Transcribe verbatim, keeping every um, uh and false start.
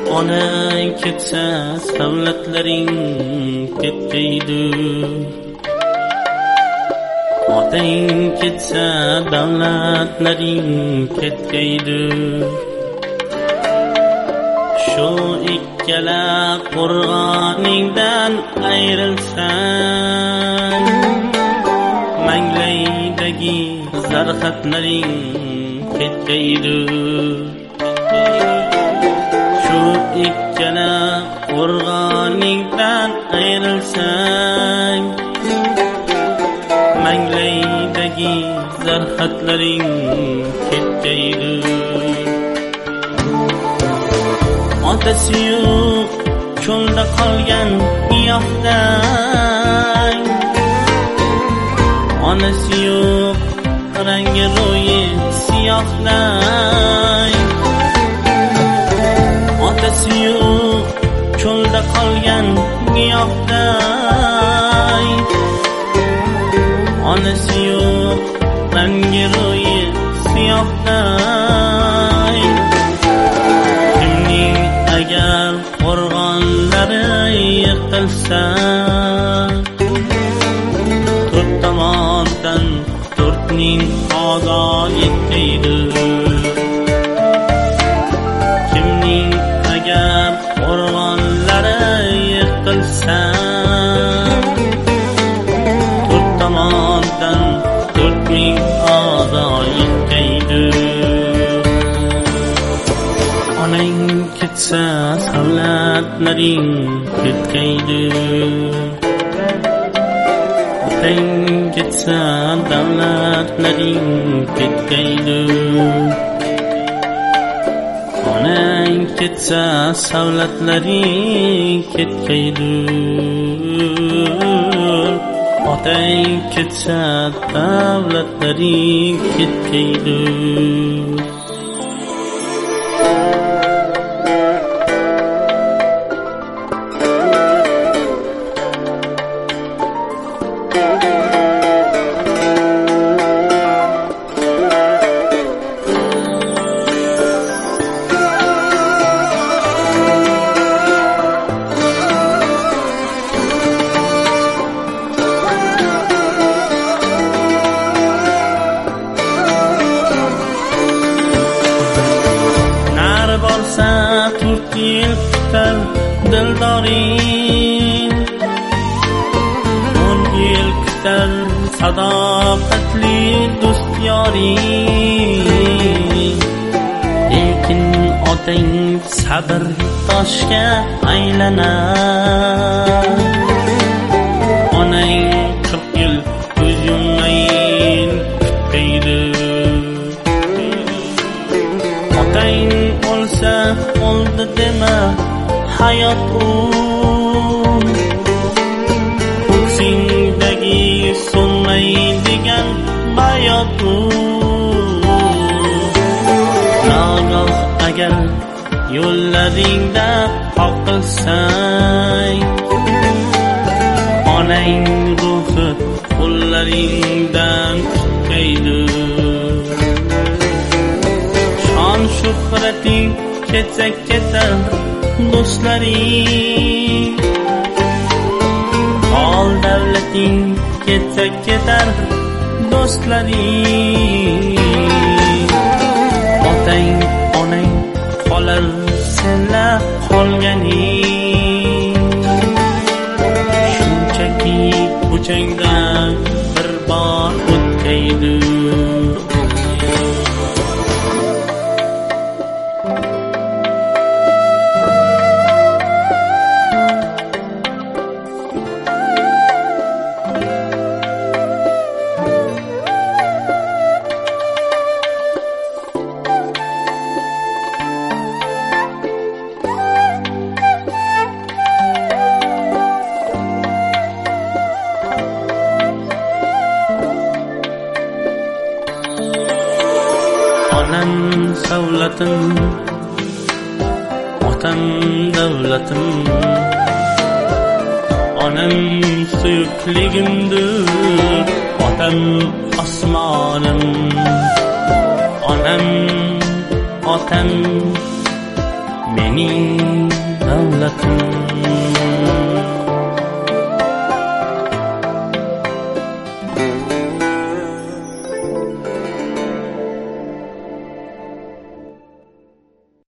Onang ketsa savlatlaring ketgaydi, otang ketsa davlatlaring ketgaydi. Shu ikkala qo'rg'oningdan ayrilsang, manglaydagi zarxatlaring ketgaydi. Shu ikkala qo'rg'oningdan ayrilsang, manglaydagi zarxatlaring ketgaydi. Otasi yo'q cho'lda qolgan giyohdang, onasi yo'q rangi ro'yi siyohdang. Otasi yo'q cho'lda qolgan giyohdang, onasi yo'q rangi ro'yi siyohdang. Kimning agar qo'rg'onlari yiqilsa, to'rt tomondan to'rtning ozo yetgaydi. Kimning agar qo'rg'onlari yiqilsa, to'rt tomondan to'rtning ozo yetgaydi. Onang ketsa savlatlaring ketgaydi, otang ketsa davlatlaring ketgaydi. Onang ketsa savlatlaring ketgaydi, otang ketsa davlatlaring ketgaydi. To'rt yil kutar dildoring, o'n yil kutar sadoqatli do'st yoring. Lekin otang sabr toshga aylanar, onang qirq yil ko'z yummayin kutgaydi. Otang o'lsa oldi dema hayot u, ko'ksingdagi so'nmaydigan bayot u. Nagoh agar yo'llaringda qoqilsang, onang ruhi qo'llaringdan tutgaydi. Shon shuhrating ketsa ketar do'stlaring, mol davlating ketsa ketar do'stlaring. Otang onang qolar senlar qolganing, shunchaki ko'changdan bir bor o'tgaydi. Onam savlatim, otam davlatim, onam suyukligimdir, otam osmonim. Onam otam mening davlatim.